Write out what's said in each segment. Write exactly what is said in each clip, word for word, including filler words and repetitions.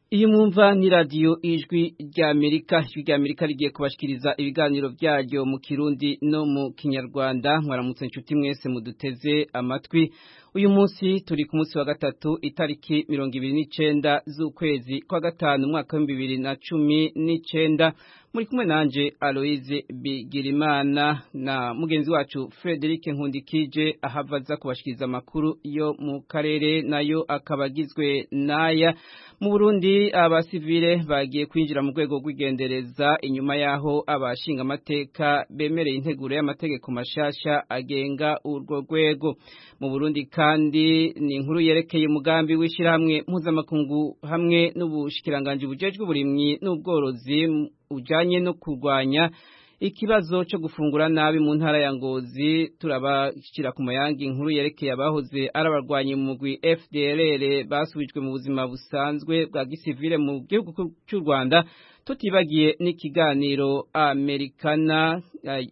Iyi mwumva ni radio ijwi rya Amerika, ijwi rya Amerika rigiye kubashikiriza ibiganiro vyaryo mu Kirundi no mu Kinyarwanda. Mwaramutse inshuti mwese muduteze amatwi. Uyu munsi turi ku munsi wa gatatu itariki mirongo ibiri n'icenda z'ukwezi kwa gatanu umwaka wa bibiri na cumi n'icenda. Muri kumwe nanje Aloise Bigirimana na mugenzi wacu Frederic Nkundikije ahavaza kubashikiriza amakuru yo mu karere nayo akabagizwe naya. Mu Burundi abasivile bagiye kwinjira mu rwego rw'igendereza inyuma yaho abashinga amateka bemereye integuro y'amategeko mashasha agenga urwo rwego. Mu Burundi kandi ni inkuru yerekeye umugambi w'ishirahamwe mpuzamakungu hamwe n'ubushikiranganje bujejwe uburimyi n'ubworozi ujanye no kurwanya ikibazo cyo gufungura nabi mu ntara ya Ngozi. Turabashikira ku mayangi inkuru yerekeye abahoze arabarwanye mu mugwi F D L R basubijwe mu buzima busanzwe bwa gisivile mu gihugu cy'u Rwanda, tutibagiye n'ikiganiro Americana.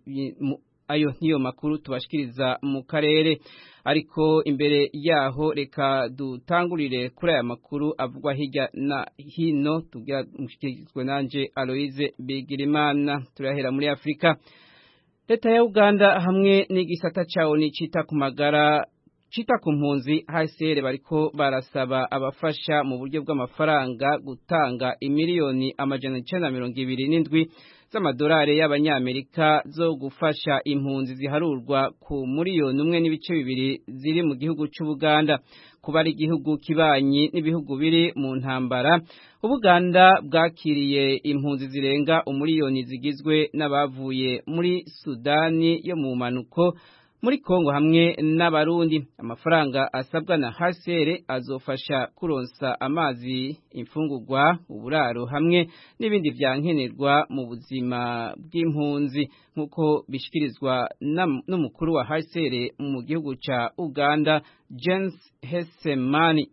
Ayo niyo makuru tubashikiriza mu karere, ariko imbere yaho reka dutangurire kuri aya makuru avugwa hirya na hino tugira mushikirizwe nanje Aloise Bigirimana. Turahera muri Afrika. Leta ya Uganda hamwe n'igisata cawo ni cita ku magara cita ku mpunzi H C R bariko barasaba abafasha mu buryo bw'amafaranga gutanga imiliyoni amajana icenda na mirongo ibiri n'indwi z'amadolari y'abanyamerika zo gufasha impunzi ziharurwa ku miliyoni umwe n'ibice bibiri ziri mu gihugu c'Ubuganda. Kuba ari igihugu kibanyi n'ibihugu biri mu ntambara, Ubuganda bwakiriye impunzi zirenga umiliyoni zigizwe n'abavuye muri Sudani yo mu manuko, muri Kongo hamwe n'Abarundi. Amafaranga asabwa na H C R azofasha kuronsa amazi, imfungurwa, uburaro hamwe n'ibindi vyankenerwa mu buzima bw'impunzi, nkuko bishikirizwa n'umukuru wa H C R mu gihugu ca Uganda, James Hesemani.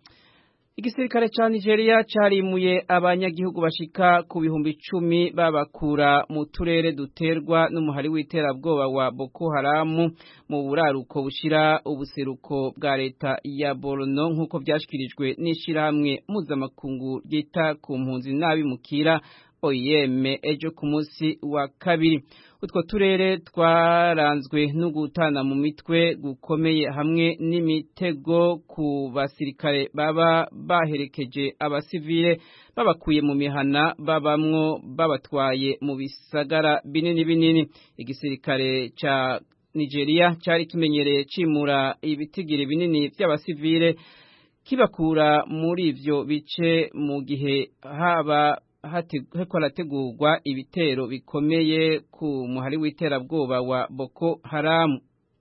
Igisirikare ca Nigeria carimuye abanyagihugu bashika ku bihumbi icumi babakura mu turere duterwa n'umuhari w'iterabwoba wa Boko Haram mu buraruko bushira ubuseruko bwa leta ya Borno, nkuko vyashikirijwe n'ishirahamwe mpuzamakungu ryita ku mpunzi n'abimukira O I M ejo ku munsi wa kabiri. Utwo turere twaranzwe no gutana mu mitwe gukomeye hamwe n'imitego ku basirikare baba baherekeje abasivile babakuye mu mihana babamwo babatwaye mu bisagara binini binini. Igisirikare ca Nigeria cari kimenyereye cimura ibitigiri binini vy'abasivile kibakura muri ivyo bice mu gihe haba heko harategurwa ibitero bikomeye ku muhari w'iterabwoba wa Boko Haram.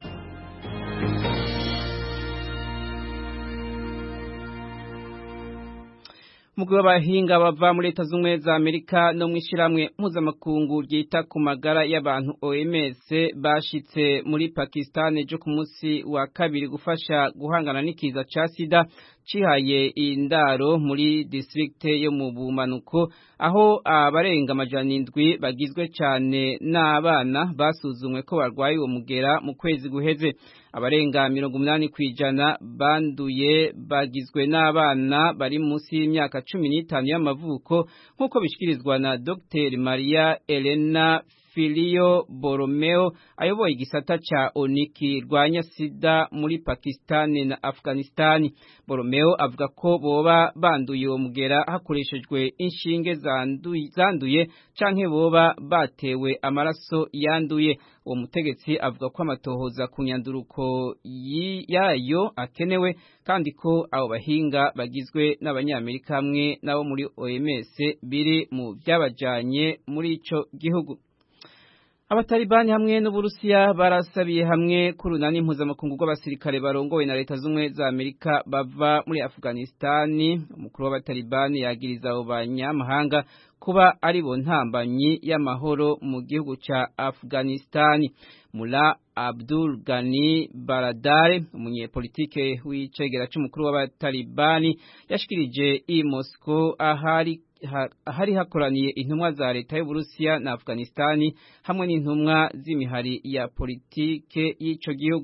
Mugwi w'abahinga bava muri Leta z'Ubumwe za Amerika no mw'ishiramwe mpuzamakungu ryita ku magara y'abantu O M S bashitse muri Pakistan ejo ku munsi wa kabiri gufasha guhangana n'ikiza ca sida cihaye indaro muri district yo mu bumanuko, aho abarenga amajana indwi bagizwe cane n'abana basuzumwe ko barwaye uwo mugera mu kwezi guheze. Abarenga mirongo umunani kwijana banduye bagizwe n'abana bari munsi y'imyaka cumi n'itanu y'amavuko, nk'uko bishikirizwa na Docteur Maria Elena Filio Borromeo ayoboye igisata ca Oniki rwanya sida muri Pakistan na Afghanistan. Borromeo avuga ko boba banduye uwo mugera hakoreshejwe inshinge zanduye, zanduye canke boba batewe amaraso yanduye. Uwo mutegetsi avuga ko amatohoza ku nyanduruko yayo akenewe, kandi ko abo bahinga bagizwe n'abanyamerika hamwe nabo muri O M S biri mu vyabajanye muri ico gihugu. Abatalibani hamwe n'Uburusiya barasabiye hamwe kurunani mpuzamakungu rw'abasirikare barongowe na Leta z'Ubumwe za Amerika bava muri Afghanistani. Umukuru w'abatalibani yagiriza abo banyamahanga kuba ari bo ntambanyi y'amahoro mu gihugu ca Afghanistani. Mullah Abdul Ghani Baradar, umunyepolitike w'icegera c'umukuru w'abatalibani, yashikirije i Moscow ahari ahari hakoraniye intumwa za leta y'Uburusiya na Afghanistani hamwe n'intumwa z'imihari ya politike y'ico gihugu.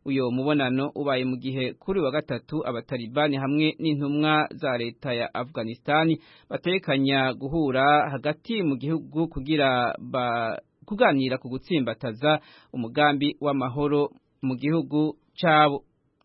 uyo mubonano ubaye mu gihe kuri wa gatatu abatalibani hamwe n'intumwa za leta ya Afghanistan batekanya guhura hagati mu gihugu kugira ba kuganira ku gutsimbataza umugambi w'amahoro mu gihugu cabo.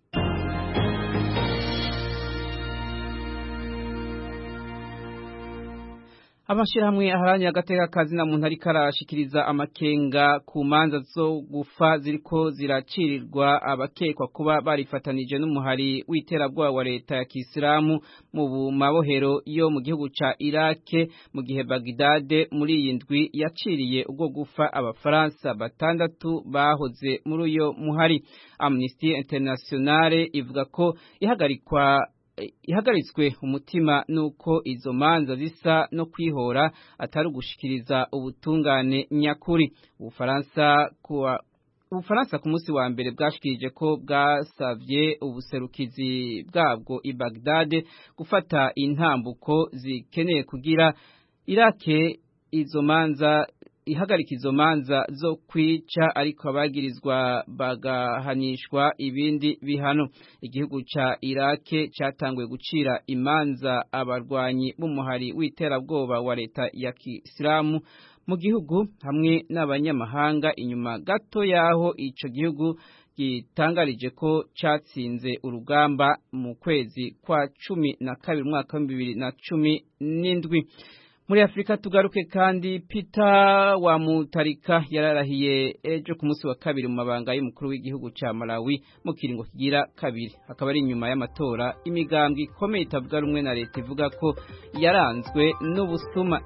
Amashirahamwe aharanya agateka kazi na muntu ariko arashikiriza amakenga ku manza zo gufa ziriko ziracirirwa abakekwa kuba barifatanije n'umuhari w'iterabwoba wa leta ya Kisilamu mu mabohero yo mu gihugu ca Iraq mu gihe Baghdad muri iyi ndwi yaciriye ubwo gufa abafaransa batandatu bahoze muri uyo muhari. Amnesty International ivuga ko ihagarikwa ihagaritswe umutima nuko izo manza zisa no kwihora atari ugushikiriza ubutungane nyakuri. Ubufaransa kuwa Ubufaransa ku munsi wa mbere bwashikirije ko bwasavye ubuserukizi bwabwo i Baghdad gufata intambuko zikeneye kugira Irake izo manza ihagarika izo manza zo kwica ariko abagirizwa bagahanishwa ibindi bihano. Igihugu ca Iraq catanguye gucira imanza abarwanyi b'umuhari w'iterabwoba wa leta ya Kisilamu mu gihugu hamwe n'abanyamahanga inyuma gato yaho ico gihugu gitangarije ko catsinze urugamba mu kwezi kwa cumi na kabiri mwaka wa bibiri na cumi n'indwi. Muri Afrika tugaruke kandi Peter wa Mutarika yararahiye ejo ku munsi wa kabiri mu mabanga y'umukuru w'igihugu ca Malawi mu kiringo kigira kabiri. Akaba ari nyuma y'amatora imigambwe ikomeye itavuga rumwe na leta ivuga ko yaranzwe n'ubusuma.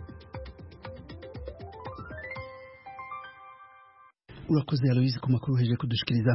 Urakoze Aloise ku makuru heje kudushikiriza.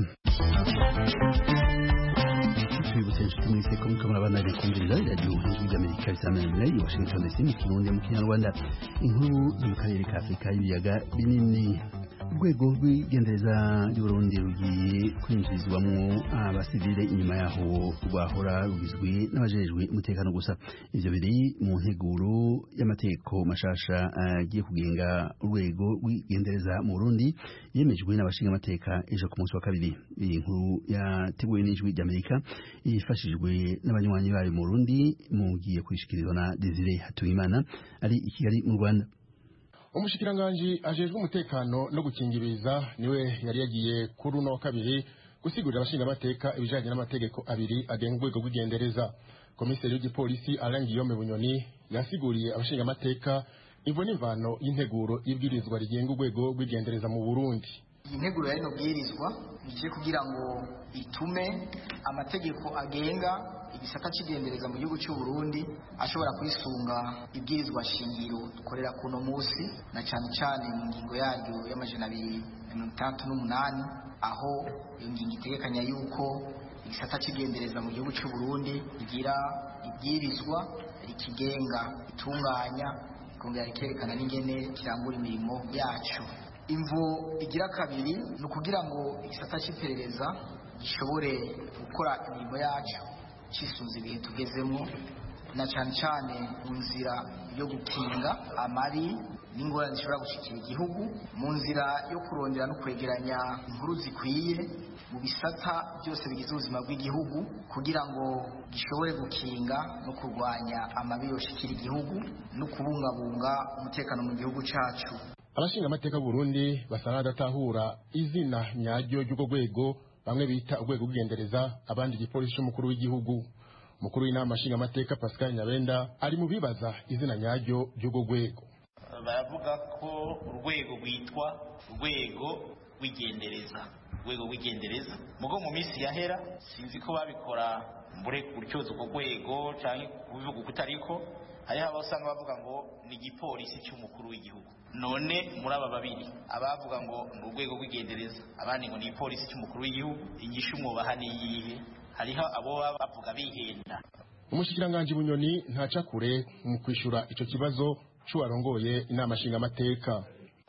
Twibutse inshuti mwese ko mukamara banari kumviriza radio y'ijwi ry'Amerika risamana i Washington D C mu Kirundi mu Kinyarwanda. Inkuru mu karere ka Afrika y'ibiyaga binini. Urwego rw'igendereza y'Uburundi rugiye kwinjizwamwo abasivile inyuma yaho rwahora rugizwe n'abajejwe umutekano gusa. Ivyo biri mu nteguro y'amategeko mashasha agiye kugenga urwego rw'igendereza mu Burundi yemejwe n'abashinga amateka ejo ku munsi wa kabiri. Iyi nkuru yateguwe n'ijwi ry'Amerika ifashijwe n'abanywanyi bayo mu Burundi mugiye kwishikirizwa na Desire Hatuyimana ari i Kigali mu Rwanda. Umushikiranganji ajejwe umutekano no gukingiriza niwe yari yagiye kuri uno kabiri gusigurira abashinga amateka ibijanye n'amategeko abiri agenga urwego rw'igendereza. Komiseri w'igipolisi Alain Guillaume Bunyoni yasiguriye abashinga amateka imvo n'imvano y'integuro y'ibwirizwa rigenga urwego rw'igendereza mu Burundi. Integuro y'ino bwirizwa ije kugira ngo itume amategeko agenga igisata cy'igendereza mu gihugu cy'u Burundi ashobora kwisunga ibwirizwa shingiro dukorera kuno musi na cyane cyane mu ngingo yaryo y'amajana abiri na mirongo itandatu n'umunani aho iyo ngingo itegekanya yuko igisata cy'igendereza mu gihugu cy'u Burundi igira ibwirizwa rikigenga itunganya ikongera rikerekana n'ingene kirangura imirimo yacu. Imvo igira kabiri ni ukugira ngo igisata cy'iperereza gishobore gukora imirimo yacu cisunze ibihe tugezemo na cyane cyane mu nzira yo gukinga amari n'ingorane zishobora gushikira igihugu, mu nzira yo kurondera no kwegeranya inkuru zikwiye mu bisata byose bigize ubuzima bw'igihugu kugira ngo gishobore gukinga no kurwanya amabi yoshikira igihugu no kubungabunga umutekano mu gihugu cacu. Abashinga amateka Burundi basana adatahura izina nyaryo ry'ugo rwego bamwe bita urwego rw'igendereza abandi igipolisi cy'umukuru w'igihugu. Mukuru w'inama nshinga amateka Pascal Nyabenda ari mu bibaza izina nyaryo ry'ugo rwego. Baravuga ko urwego rwitwa urwego rw'igendereza urwego rw'igendereza mugo mu minsi yahera sinzi ko babikora mbure kuryoza uko rwego cyangwa kubivuga kutariko hariho abasanga bavuga ngo ni igipolisi cy'umukuru w'igihugu. None muri aba babiri abavuga ngo ni urwego rw'igendereza abandi ngo ni igipolisi cy'umukuru w'igihugu inyishu mwubaha niyihe? Hariho abo bavuga bihenda. Umushikiranganji Bunyoni ntaca kure mu kwishura ico kibazo c'uwarongoye inama nshinga amateka.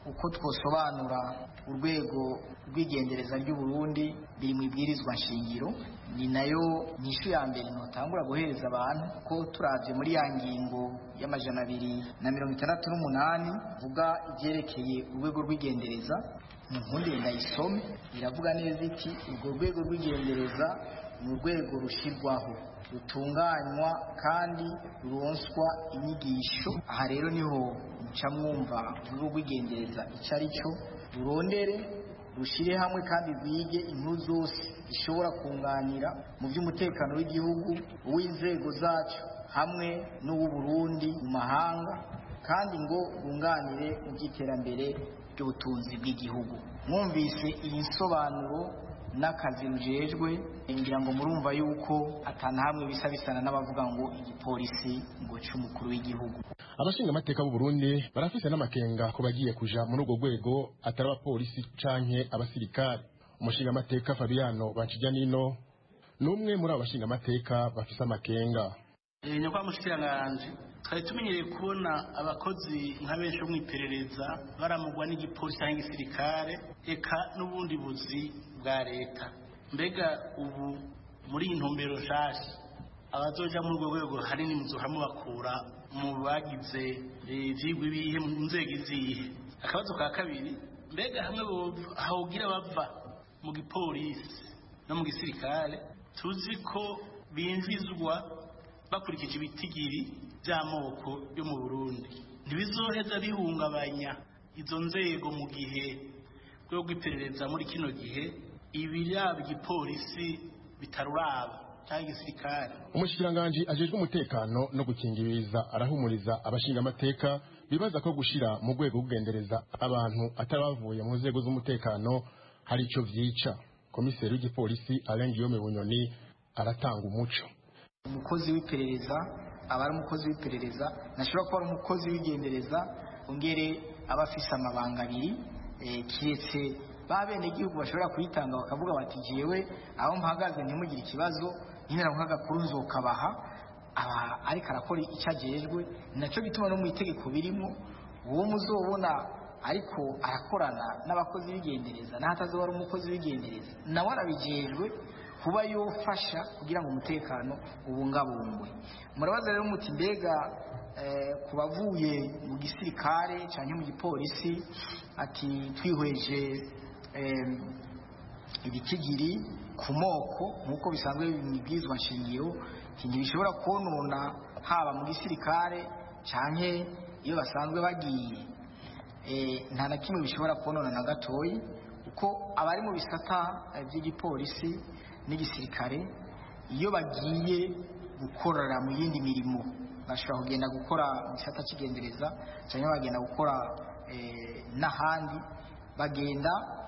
uko twosobanura urwego rw'igendereza ry'u Burundi biri mu ibwirizwa nshingiro, ni nayo nyishu ya mbere notangura guhereza abantu ko turavye muri ya ngingo y'amajana abiri na mirongo itandatu n'umunani vuga ivyerekeye urwego rw'igendereza. Nkundi ndayisome iravuga neza iti urwo rwego rw'igendereza ni urwego rushirwaho, rutunganywa kandi ruronswa inyigisho. Aha rero niho muca mwumva urwo rw'igendereza icyo ari cyo, rurondere rushire hamwe kandi rwige inkuru zose zishobora kunganira mu by'umutekano w'igihugu, uw'inzego zacu hamwe n'uw'u Burundi mu mahanga, kandi ngo bunganire mu by'iterambere ry'ubutunzi bw'igihugu. Mwumvise iyi nsobanuro n'akazi rujejwe, ngira ngo murumva yuko atana hamwe bisa bisana n'abavuga ngo igipolisi ngo cy'umukuru w'igihugu. Abashinga amateka b'u Burundi barafise n'amakenga ko bagiye kuja muri urwo rwego atari abapolisi canke abasirikare. Umushinga amateka Fabiano Bancijanino n'umwe muri abo bashinga amateka bafise amakenga. Eh nyakwa mushikiranganje, twari tumenyereye kubona abakozi nka benshi bo mwiperereza baramugwa n'igipolisi cyangwa igisirikare eka n'ubundi buzi bwa leta. Mbega ubu muri intumbero nshasha abazoja muri urwo rwego hari n'imzo hamwe bakura mu bagize ivyigwa bihe mu nzego izihe. Akabazo ka kabiri, mbega hamwe hawugira bava mu gipolisi no mu gisirikare, tuzi ko binjizwa bakurikije ibitigiri by'amoko yo mu Burundi, ntibizoheza bihungabanya izo nzego mu gihe rwo guperereza muri kino gihe ibiraba igipolisi bitaruraba cyangwa igisirikare. Umushikiranganje ajejwe umutekano no gukingiriza arahumuriza abashinga amateka bibaza ko gushira mu rwego rw'ugendereza abantu atarabavuye mu nzego z'umutekano hari ico vyica. Komiseri w'igipolisi Alain Guillaume Bunyoni aratanga umuco. Umukozi w'iperereza aba ari umukozi w'iperereza, nashobora kuba ari umukozi w'igendereza ongere abafise amabanga abiri, e, kiretse babene igihugu bashobora kuyitanga bakavuga bati jewe aho mpagaze ntimugire ikibazo, nyine nk'agakuru nzokabaha aba ariko arakora icyagejwe. Naco gituma no mu itegeko birimo uwo muzobona ariko arakorana n'abakozi b'igendereza n'ahatazoba ari umukozi w'igendereza nawe arabijejwe kuba yofasha kugira ngo umutekano ubungabungwe. Murabaza rero muti mbega eh, kubavuye mu gisirikare cyangwa mu gipolisi ati twihweje eh, ibitigiri ku moko nk'uko bisanzwe bibwizwa nshingiro, ikintu bishobora konona haba mu gisirikare cyangwa iyo basanzwe bagiye, eh, nta na kimwe bishobora konona na gatoyi, uko abari mu bisata by'igipolisi n'igisirikare iyo bagiye gukorera mu yindi mirimo bashobora kugenda gukora mu gisata cy'igendereza cyangwa bagenda gukora eh, n'ahandi, bagenda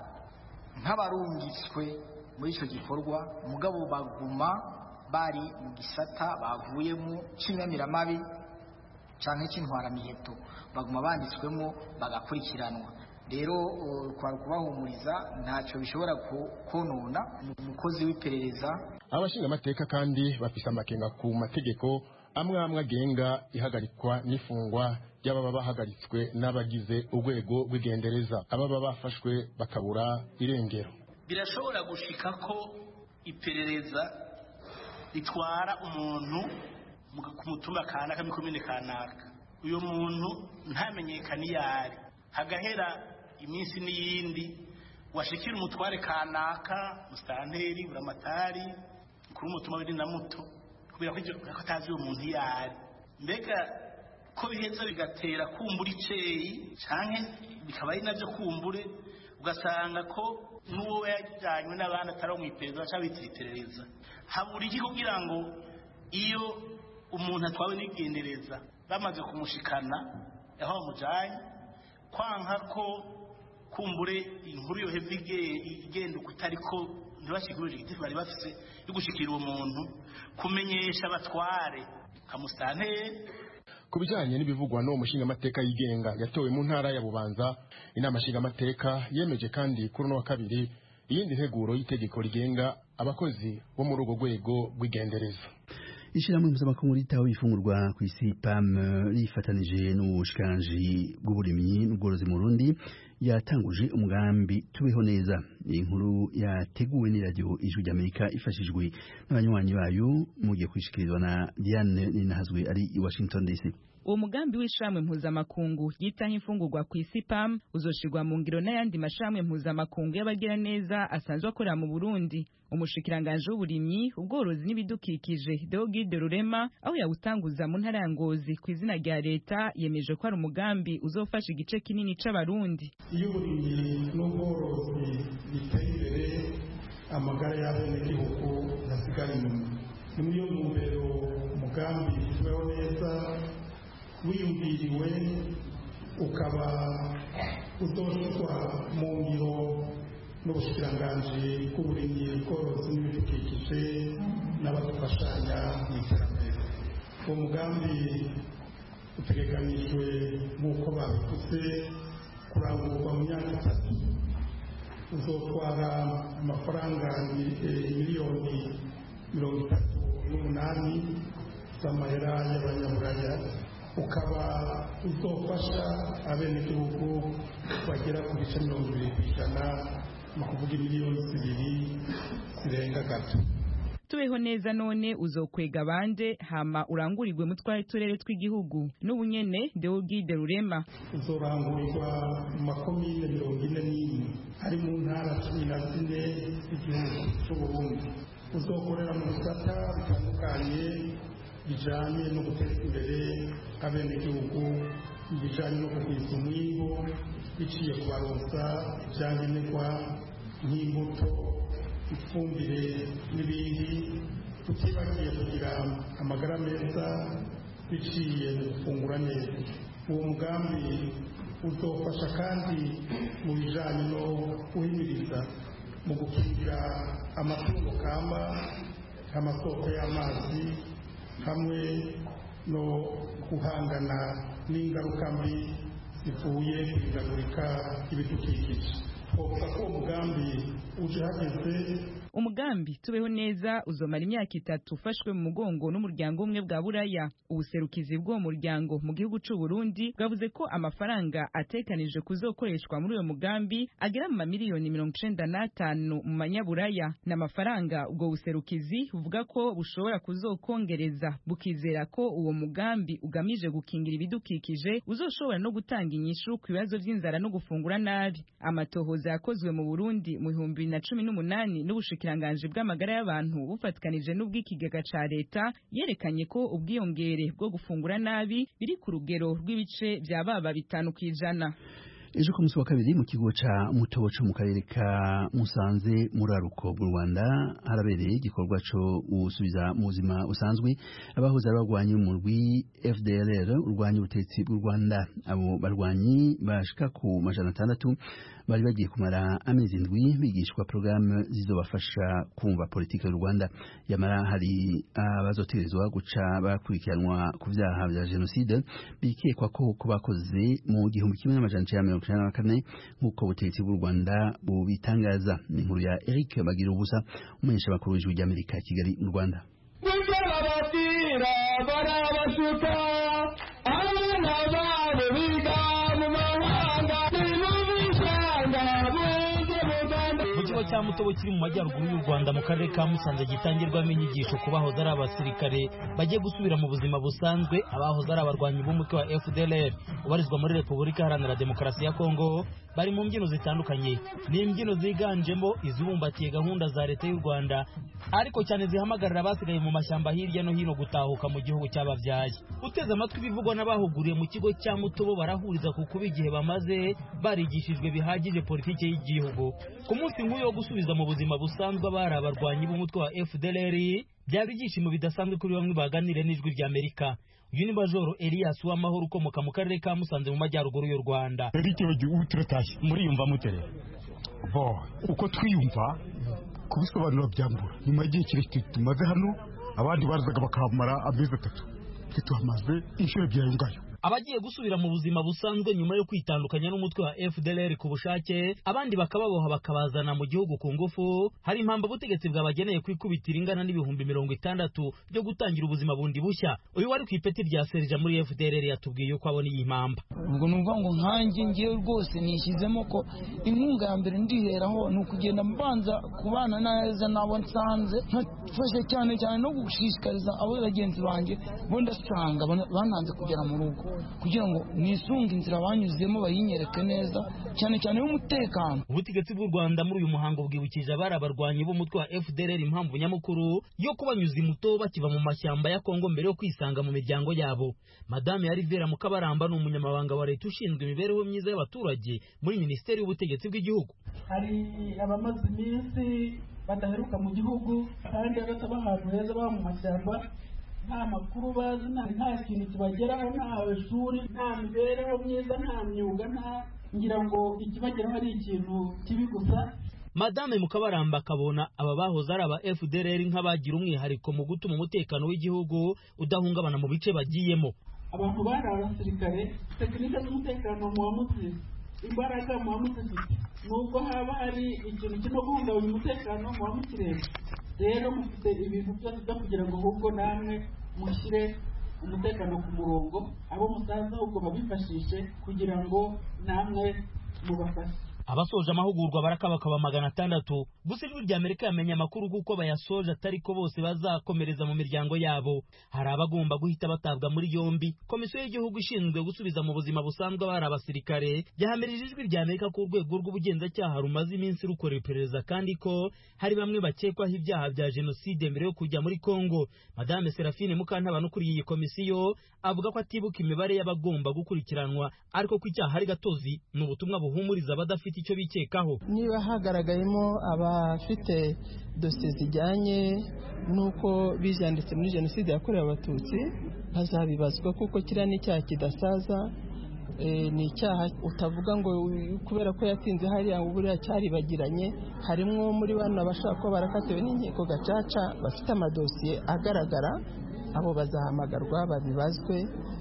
nk'abarungitswe muri icyo gikorwa mugabo baguma bari mu gisata bavuyemo cy'inyamiramabi cyangwa cy'intwaramiheto, baguma banditswemo bagakurikiranwa. Rero kwari kubahumuriza ntacyo bishobora konona umukozi w'iperereza. Abashinga amateka kandi bafise amakenga ku mategeko amwe amwe agenga ihagarikwa n'ifungwa ry'ababa bahagaritswe n'abagize urwego rw'igendereza, ababa bafashwe bakabura irengero. Birashobora gushika ko iperereza ritwara umuntu ku mutumba kanaka mu komine kanaka, uyo muntu ntamenyekane yari, hagahera iminsi n'iyindi washikira umutware kanaka mustanteri buramatari kuri umutumba w'indi na muto kubera ko atazi uwo muntu yari. Mbega ko biheza bigatera kumbura iceyi canke bikaba ari navyo kumbure ugasanga ko n'uwo yajyanywe n'abandi atari mu iperereza cyangwa iperereza, habura iki kugira ngo iyo umuntu atwawe n'igendereza bamaze kumushikana aho bamujanye kwanka ko kumbure inkuru yo hevige igenda kutari ko ntibashikiruje igiti bari bafise yo gushikira uwo muntu kumenyesha abatware kamustanteri. Kubijanye n'ibivugwa no mushinga amateka yigenga yatowe mu ntara ya Bubanza, inama nshinga amateka yemeje kandi kuri no wa kabiri iyindi nteguro y'itegeko rigenga abakozi bo mu rugo rwego rw'igendereza. Ishirahamwe mpuzamakungu ritaho ifungurwa ku isi P A M rifatanije n'ubushikiranganji bw'uburimyi n'ubworozi mu Burundi yatanguje umugambi tubeho neza. Iyi nkuru yateguwe ni radio Ijwi ry'Amerika ifashijwe n'abanywanyi bayo mugiye kwishikirizwa na Diane Ninahazwe ari i Washington D C. Uwo mugambi w'ishamwe mpuzamakungu yitaho imfungurwa ku isi P A M uzoshirwa mu ngiro n'ayandi mashamwe mpuzamakungu y'abagira neza asanzwe akorera mu Burundi. Umushikiranganje w'uburimyi, ubworozi n'ibidukikije Deogide Rurema aho yawutanguza mu ntara ya Ngozi ku izina rya leta yemeje ko ari umugambi uzofasha igice kinini c'abarundi. Iyo uburimyi n'ubworozi biteye imbere amagara y'abenegihugu ntasigara inyuma. Ni muri iyo ntumbero umugambi tubeho neza wiyumviriwe ukaba uzoshirwa mu ngiro n'ubushikiranganji bw'uburimyi ubworozi n'ibidukikije n'abadufashanya mu iterambere. Uwo mugambi utegekanijwe nk'uko babivuze kurangurwa mu myaka itatu, uzotwara amafaranga miliyoni mirongo itatu n'umunani z'amahera y'abanyaburaya, ukaba uzofasha abenegihugu bagera ku bice mirongo ibiri ku ijana mu kuvuga miliyoni zibiri zirenga gato. Tubeho neza none uzokwega bande hama urangurirwe mu twari turere tw'igihugu n'ubunyene Deogide Rurema. Uzorangurirwa mu makomine mirongo ine n'imwe ari mu ntara cumi na zine z'igihugu c'Uburundi. Uzokorera mu bisata bitandukanye bijanye no guteza imbere abenegihugu, bijanye no kugwiza umwimbu biciye kubaronsa ivyankenerwa nk'imbuto, ifumbire n'ibindi, tutibagiye kugira amagara meza biciye mu gufungura neza. Uwo mugambi uzofasha kandi mu bijanye no guhimiriza mu gukingira amatungo kamba, amasoko y'amazi, hamwe no guhangana n'ingaruka mbi zivuye ku ihindagurika ry'ibidukikije. Twovuga ko uwo mugambi uje hageze. Umugambi tubeho neza uzomara imyaka itatu ufashwe mu mugongo n'umuryango umwe bwa Buraya. Ubuserukizi bw'uwo muryango mu gihugu c'u Burundi bwavuze ko amafaranga atekanije kuzokoreshwa muri uyo mugambi agera mu mamiliyoni mirongo icenda n'atanu mu manyaburaya. N'amafaranga ubwo buserukizi buvuga ko bushobora kuzokongereza, bukizera ko uwo mugambi ugamije gukingira ibidukikije uzoshobora no gutanga inyishu ku bibazo vy'inzara no gufungura nabi. Amatohoza yakozwe mu Burundi mu bihumbi bibiri na cumi n'umunani n'ubushikiranganje bw'amagara y'abantu bufatikanije n'ubw'ikigega ca leta yerekanye ko ubwiyongere bwo gufungura nabi biri ku rugero rw'ibice vya baba bitanu kwijana. Ejo ku munsi wa kabiri mu kigo ca Mutobo co mu karere ka Musanze muri Aruko mu Rwanda harabereye igikorwa co gusubiza mu buzima usanzwe abahoze barwanye mu rwi F D L R urwanya ubutetsi bw'u Rwanda. Abo barwanyi bashika ku majana atandatu bari bagiye kumara amezi indwi bigishwa programme zizobafasha kumva politike y'u Rwanda. Yamara hari abazoterezwa guca bakurikiranwa ku vyaha vya genocide bikekwa ko kubakoze mu gihumbi kimwe n'amajana icenda mirongo icenda na kane nk'uko ubutegetsi bw'u Rwanda bubitangaza. Ni inkuru ya Eric Bagira ubusa umumenyesha makuru w'Ijwi ry'Amerika Kigali mu Rwanda. cya Mutobo kiri mu majyaruguru y'u Rwanda mu karere ka Musanze gitangirwamo inyigisho ku bahoze ari abasirikare bagiye gusubira mu buzima busanzwe, abahoze ari abarwanyi b'umutwe wa F D L R ubarizwa muri Repubulika Iharanira Demokarasi ya Kongo. Bari mu mbyino zitandukanye, ni imbyino ziganjemo izubumbatiye gahunda za leta y'u Rwanda ariko cyane zihamagarira abasigaye mu mashyamba hirya no hino gutahuka mu gihugu cy'ababyaye. Uteze amatwi bivugwa n'abahuguriye mu kigo cya Mutobo barahuriza ku kuba igihe bamaze barigishijwe bihagije politike y'igihugu. Ku munsi nk'uyo gusubiza mu buzima busanzwe abari abarwanyi b'umutwe wa F D L R byari ibyishimo bidasanzwe kuri bamwe baganire n'Ijwi ry'Amerika. Uyu ni Majoro Elias Uwamahoro ukomoka mu karere ka Musanze mu majyaruguru y'u Rwanda. Eric uturataye muriyumva mutere bo uko twiyumva kubisobanura byambura nyuma y'igihe kirekire tumaze hano, abandi barazaga bakahamara amezi atatu, tuhamaze inshuro ebyiri ngayo. abagiye gusubira mu buzima busanzwe nyuma yo kwitandukanya n'umutwe wa F D L R ku bushake, abandi bakababoha bakabazana mu gihugu ku ngufu. Hari impamvu ubutegetsi bwabageneye kwikubitira ingana n'ibihumbi mirongo itandatu byo gutangira ubuzima bundi bushya. Uyu wari ku ipeti rya Serija muri F D L R yatubwiye uko abona iyi mpamba. Ubwo numva ngo nkanjye ngiye rwose nishyizemo ko inkunga ya mbere ndiheraho ni ukugenda mbanza kubana neza nabo nsanze, nkafashe cyane cyane no gushishikariza abo bagenzi banjye bo ndasanga bananze kugera mu rugo, kugira ngo nisunge inzira banyuzemo bayinyereke neza, cyane cyane y'umutekano. Ubutegetsi bw'u Rwanda muri uyu muhango bwibukije abari abarwanyi b'umutwe wa F D L R impamvu nyamukuru yo kubanyuza imuto bakiva mu mashyamba ya Kongo mbere yo kwisanga mu miryango yabo. Madame Yarivera Mukabaramba ni umunyamabanga wa leta ushinzwe imibereho myiza y'abaturage muri Minisiteri y'Ubutegetsi bw'Igihugu. Hari abamaze iminsi badaheruka mu gihugu kandi agataba ahantu heza baba mu mashyamba, nta makuru bazi, nta kintu kibageraho, nta shuri, nta mibereho myiza, nta myuga, nta ngira ngo ikibageraho ari ikintu kibi gusa. Madame Mukabaramba akabona aba bahoze ari aba F D L R nk'abagira umwihariko mu gutuma umutekano w'igihugu udahungabana mu bice bagiyemo. Abantu bari abasirikare, tekinike z'umutekano muba muzizi, imbaraga muba muzifite, nubwo haba hari ikintu kino guhungabanya umutekano muba mukireba. Rero mufite ibintu byose byo kugira ngo ahubwo namwe mushyire umutekano ku murongo, abo musanze ahubwo babifashishe kugira ngo namwe mubafashe. Abasoje amahugurwa barakabakaba magana atandatu. Gusa ijwi rya Amerika yamenye amakuru kuko bayasoje atari ko bose bazakomereza mu miryango yabo. Hari abagomba guhita batabwa muri yombi. Komisiyo y'igihugu ishinzwe gusubiza mu buzima busanzwe abari abasirikare yahamirije ijwi rya Amerika ku rwego rw'ubugenzacyaha rumaze iminsi rukora iperereza kandi ko hari bamwe bakekwaho ibyaha bya jenoside mbere yo kujya muri Kongo. Madame Serafine Mukantabana ukuriye iyi komisiyo avuga ko atibuka imibare y'abagomba gukurikiranwa, ariko ko icyaha ari gatozi n'ubutumwa buhumuriza abadafite icyo bikekaho. Niba hagaragayemo abafite dosiye zijyanye n'uko bijanditse muri jenoside yakorewe abatutsi, hazabibazwa kuko kiriya ni icyaha kidasaza. E, ni icyaha utavuga ngo kubera ko yatinze hariya buriya cyaribagiranye. Harimo muri bana bashaka ko barakatiwe n'inkiko gacaca bafite amadosiye agaragara, abo bazahamagarwa babibazwe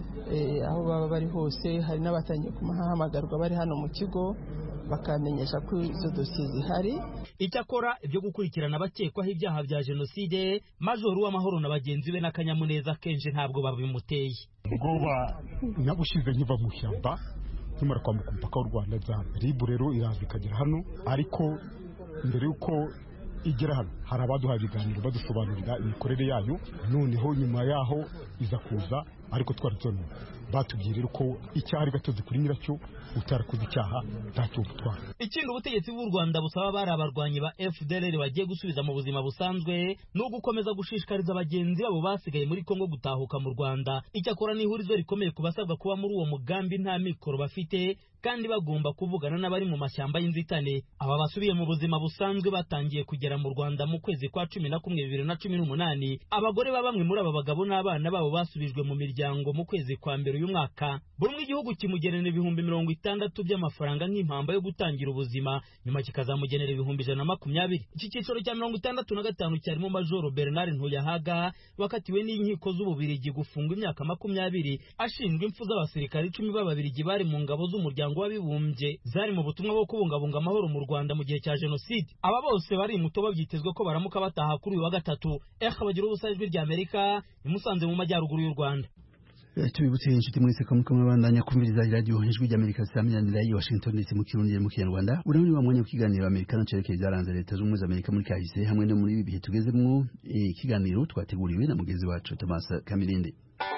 e, aho baba bari hose. Hari n'abatangiye kumahamagarwa bari hano mu kigo bakamenyesha ko izo dosiye zihari. Icyakora ibyo gukurikirana abakekwaho ibyaha bya jenoside, Majoro w'amahoro na bagenzi be n'akanyamuneza kenshi ntabwo babimuteye. Ubwoba nabushize nkiva mu shyamba nkimara kwambuka umupaka w'u Rwanda Zambia, R I B rero iraza ikagera hano, ariko mbere yuko igera hano hari abaduhaye ibiganiro badusobanurira imikorere yayo. Noneho nyuma yaho iza kuza, ariko twari tubona batubwiye rero ko icyaha ari gatozi kuri nyiracyo, utarakoze icyaha ntacyo gutwara. Ikindi ubutegetsi bw'u Rwanda busaba bari abarwanyi ba F D L R bagiye gusubiza mu buzima busanzwe no gukomeza gushishikariza abagenzi babo basigaye muri Kongo gutahuka mu Rwanda. Icyakora ni ihurizo rikomeye kubasabwa kuba muri uwo mugambi nta mikoro bafite kandi bagomba kuvugana n'abari mu mashyamba y'inzitane. Aba basubiye mu buzima busanzwe batangiye kugera mu Rwanda mu kwezi kwa cumi na kumwe bibiri na cumi n'umunani. Abagore ba bamwe muri aba bagabo n'abana babo basubijwe mu miryango mu kwezi kwa mbere uyu mwaka. Buri umwe igihugu kimugenera ibihumbi mirongo itandatu by'amafaranga nk'impamba yo gutangira ubuzima, nyuma kikazamugenera ibihumbi ijana na makumyabiri. Iki cyiciro cya mirongo itandatu na gatanu cyarimo Majoro Bernard Ntuyahaga wakatiwe n'inkiko z'Ububirigi gufungwa imyaka makumyabiri ashinjwa impfu z'abasirikare icumi b'Ababirigi bari mu ngabo z'umuryango w'abibumbye zari mu butumwa bwo kubungabunga amahoro mu Rwanda mu gihe cya jenoside. Aba bose bari muto babyitezwe ko baramuka bataha kuri uyu wa gatatu. Eka bagira ubusa ijwi rya Amerika imusanze mu majyaruguru y'u Rwanda. Tubibutse inshuti mwese ko muko mwabandanya kumviriza radio ijwi rya Amerika saminanira i Washington D C mu Kirundi mu Kinyarwanda. Urabona wa mwanya w'ikiganiro Amerika n'cerekeye zaranze leta z'ubumwe za Amerika muri kahise hamwe no muri ibi bihe tugezemwo. Ikiganiro twateguriwe na mugenzi wacu Thomas Kamirinde.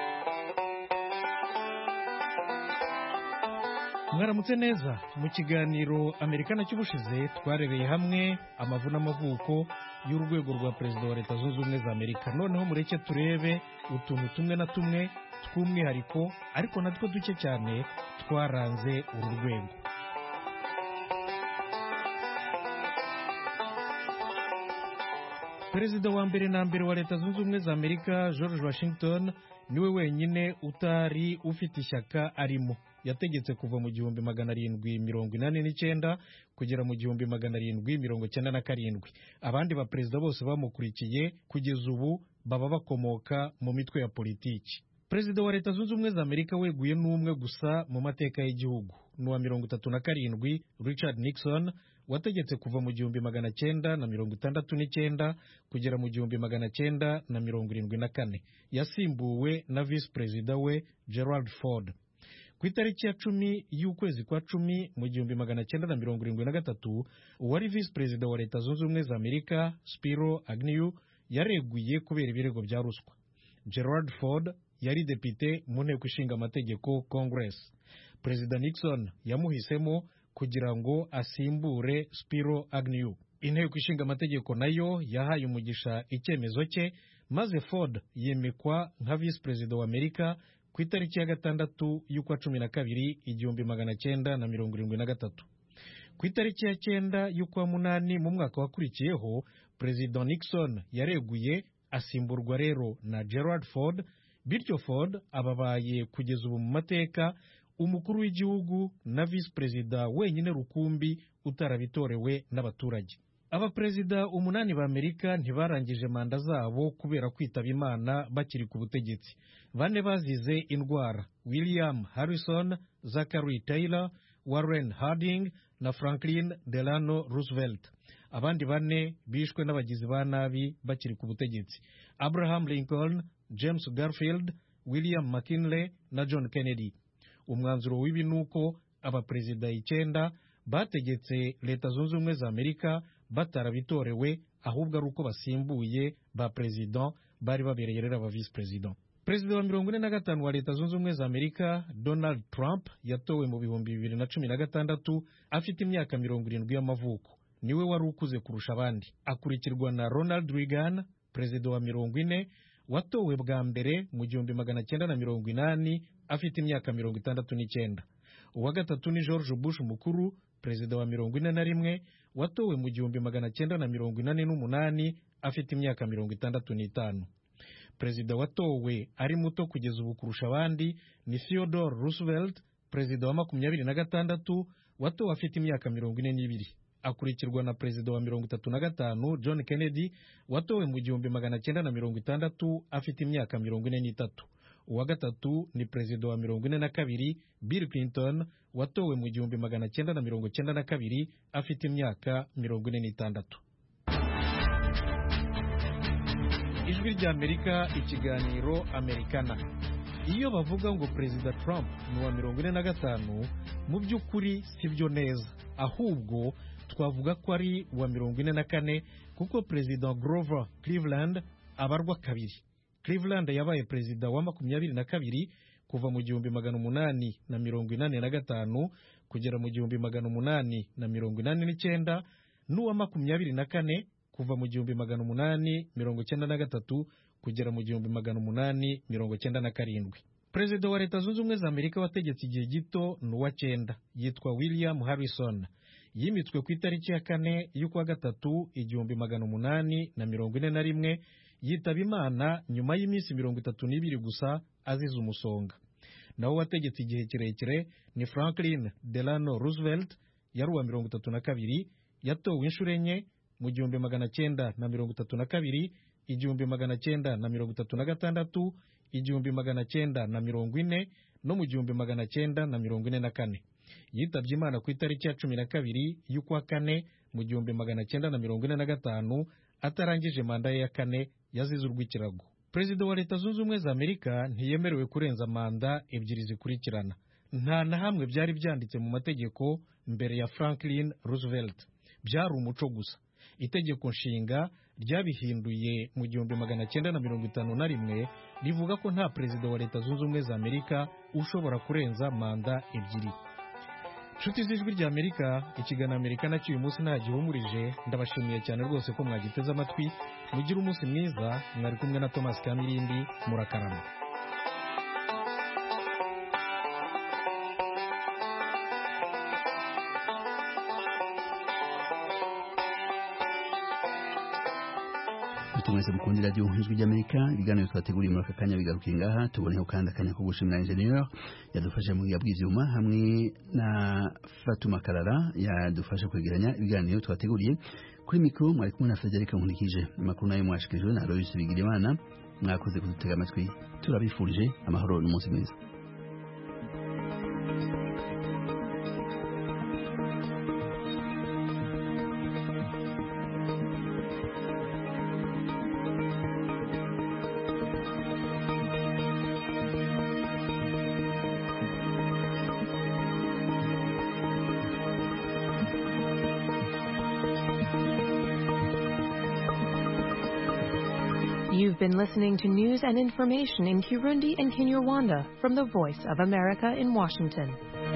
Mwaramutse neza. Mu kiganiro Amerika cy'ubushize twarebeye hamwe amavu n'amavuko y'urwego rwa perezida wa leta zunze ubumwe za Amerika. Noneho mureke turebe utuntu tumwe na tumwe tw'umwihariko ariko natwo duke cyane twaranze uru rwego. Perezida wa mbere na mbere wa leta zunze ubumwe za Amerika George Washington niwe wenyine utari ufite ishyaka arimo. Yategetse kuva mu gihumbi magana arindwi mirongo inani n'icyenda kugera mu gihumbi magana arindwi mirongo cyenda na karindwi. Abandi baperezida bose bamukurikiye kugeza ubu baba bakomoka mu mitwe ya politiki. perezida wa leta zunze ubumwe za amerika weguye n'umwe gusa mu mateka y'igihugu n'uwa mirongo itatu na karindwi Richard Nixon wategetse kuva mu gihumbi magana cyenda na mirongo itandatu n'icyenda kugera mu gihumbi magana cyenda na mirongo irindwi na kane yasimbuwe na visi perezida we Gerald Ford. Ku itariki ya cumi y'ukwezi kwa cumi mu gihumbi magana cyenda na mirongo irindwi na gatatu uwari visi perezida wa leta zunze ubumwe za amerika Spiro Agnew yareguye kubera ibirego bya ruswa. Gerald Ford yari depite mu nteko ishinga amategeko Congress. Perezida Nixon yamuhisemo kugira ngo asimbure Spiro Agnew. Inteko ishinga amategeko nayo yahaye umugisha icyemezo cye, maze Ford yemekwa nka visi perezida wa Amerika ku itariki ya gatandatu y'ukwa cumi na kabiri igihumbi magana cyenda na mirongo irindwi na gatatu. Ku itariki ya cyenda y'ukwa munani mu mwaka wakurikiyeho, Perezida Nixon yareguye asimburwa rero na Gerald Ford, bityo Ford ababaye kugeza ubu mu mateka umukuru w'igihugu na visi perezida wenyine rukumbi utarabitorewe n'abaturage. Abaperezida umunani ba Amerika ntibarangije manda zabo kubera kwitaba Imana bakiri ku butegetsi. Bane bazize indwara: William Harrison, Zachary Taylor, Warren Harding na Franklin Delano Roosevelt. Abandi bane bishwe n'abagizi ba nabi bakiri ku butegetsi: Abraham Lincoln, James Garfield, William McKinley na John Kennedy. Umwanzuro w'ibi nuko abaperezida icyenda bategetse leta zunze ubumwe za Amerika batarabitorewe, ahubwo ari uko basimbuye ba perezida bari babereye rero aba visi perezida. Perezida wa mirongo ine na gatanu wa leta zunze ubumwe za Amerika Donald Trump yatowe mu bihumbi bibiri na cumi na gatandatu afite imyaka mirongo irindwi y'amavuko. Niwe wari ukuze kurusha abandi, akurikirwa na Ronald Reagan, perezida wa mirongo ine watowe bwa mbere mu gihumbi magana cyenda na mirongo inani afite imyaka mirongo itandatu n'icyenda. Uwa gatatu ni George Bush mukuru, perezida wa mirongo ine na rimwe watowe mu gihumbi magana cyenda na mirongo inani n'umunani afite imyaka mirongo itandatu n'itanu. Perezida watowe ari muto kugeza ubu kurusha abandi ni Theodore Roosevelt, perezida wa makumyabiri na gatandatu watowe afite imyaka mirongo ine n'ibiri. Akurikirwa na perezida wa mirongo itatu na gatanu John Kennedy watowe mu gihumbi magana cyenda na mirongo itandatu afite imyaka mirongo ine n'itatu. Uwa gatatu ni perezida wa mirongo ine na kabiri Bill Clinton watowe mu gihumbi magana cyenda na mirongo cyenda na kabiri afite imyaka mirongo ine n'itandatu. Ijwi rya Amerika, ikiganiro Amerikana. Iyo bavuga ngo perezida Trump ni wa mirongo ine na gatanu, mu by'ukuri sibyo neza, ahubwo twavuga ko ari wa mirongo ine na kane kuko perezida Grover Cleveland abarwa kabiri. Cleveland yabaye perezida wa makumyabiri na kabiri kuva mu gihumbi magana umunani na mirongo inani na gatanu kugera mu gihumbi magana umunani na mirongo inani n'icyenda, n'uwa makumyabiri na kane kuva mu gihumbi magana umunani mirongo cyenda na gatatu kugera mu gihumbi magana umunani mirongo cyenda na karindwi. Perezida wa leta zunze ubumwe za Amerika wategetse igihe gito n'uwa cyenda yitwa William Harrison. Yimitswe ku itariki ya kane y'ukwa gatatu igihumbi magana umunani na mirongo ine na rimwe, yitaba Imana nyuma y'iminsi mirongo itatu n'ibiri gusa azize umusonga. Naho wategetse igihe kirekire ni Franklin Delano Roosevelt, yari uwa mirongo itatu na kabiri, yatowe inshuro enye mu gihumbi magana cyenda na mirongo itatu na kabiri, igihumbi magana cyenda na mirongo itatu na gatandatu, igihumbi magana cyenda na mirongo ine no mu gihumbi magana cyenda na mirongo ine na kane. Yitabye Imana ku itariki ya cumi na kabiri y'ukwa kane mu gihumbi magana cyenda na mirongo ine na gatanu atarangije manda ye ya kane yazize urw'ikirago. Perezida wa leta zunze ubumwe za Amerika ntiyemerewe kurenza manda ebyiri zikurikirana. Nta na hamwe byari byanditse mu mategeko mbere ya Franklin Roosevelt, byari umuco gusa. Itegeko nshinga ryabihinduye mu gihumbi magana cyenda na mirongo itanu na rimwe rivuga ko nta perezida wa leta zunze ubumwe za Amerika ushobora kurenza manda ebyiri. Nshuti z'Ijwi rya Amerika, ikiganiro Amerikana cy'uyu munsi nta gihumurije. Ndabashimiye cyane rwose ko mwagiteze amatwi. Mugire umunsi mwiza. Mwari kumwe na Thomas Kamirindi. Murakarama. Tumwese mukundi radio Ijwi ry'Amerika, ibiganiro twateguriye muri aka kanya bigarukiye ngaha. Tuboneho kandi akanya ko gushimira engineer yadufasha mu bw'ibyuma hamwe na Fatuma Karara yadufasha kwegeranya ibiganiro twateguriye. Kuri mikro mwari kumwe na Frederic Nkulikije. Amakuru nayo mwashikirijwe na Aloyse Bigirimana. mwakoze kudutega amatwi turabifurije amahoro n'umunsi mwiza. You've been listening to news and information in Kirundi and Kinyarwanda from the Voice of America in Washington.